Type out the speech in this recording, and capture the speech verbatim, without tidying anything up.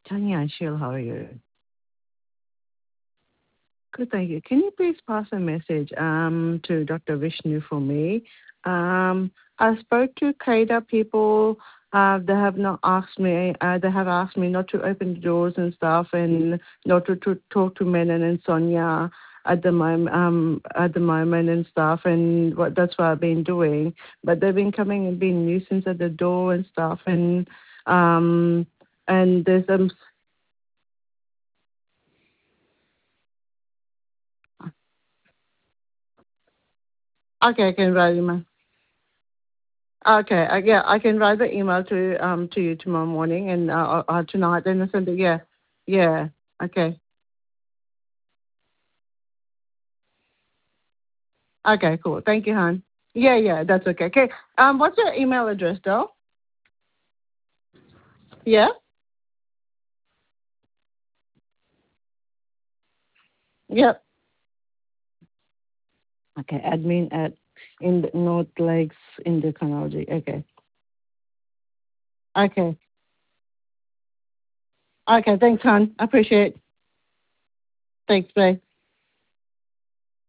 Tanya and Sheil, how are you? Good, thank you. Can you please pass a message um, to Doctor Vishnu for me? Um, I spoke to CADA people. Uh, they have not asked me. Uh, they have asked me not to open the doors and stuff, and not to, to talk to Menon and Sonia at the moment. Um, at the moment and stuff, and what that's what I've been doing. But they've been coming and being nuisance at the door and stuff, and um, and there's um. Okay, I can write you. Okay, uh, yeah, I can write the email to um to you tomorrow morning and uh, uh tonight and I send it. Yeah, yeah. Okay, okay, cool. Thank you, hon. Yeah, yeah, that's okay. Okay, um, what's your email address, though? Yeah. Yep. Okay, admin at in the North Lakes Endocrinology. Okay. Okay. Okay. Thanks, hon. I appreciate it. Thanks, bye.